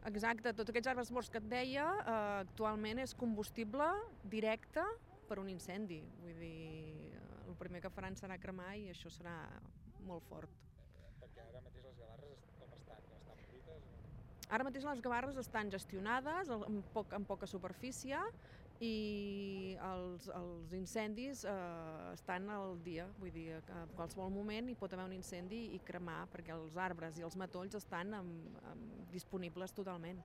Exacte, tots aquests arbres morts que et deia actualment és combustible directe per un incendi. Vull dir, el primer que faran serà cremar i això serà molt fort. Perquè ara mateix les Gavarres com estan? Estan brutes? Ara mateix les Gavarres estan gestionades amb poca superfície i els incendis estan al dia, vull dir que a qualsevol moment hi pot haver un incendi i cremar perquè els arbres i els matolls estan disponibles totalment.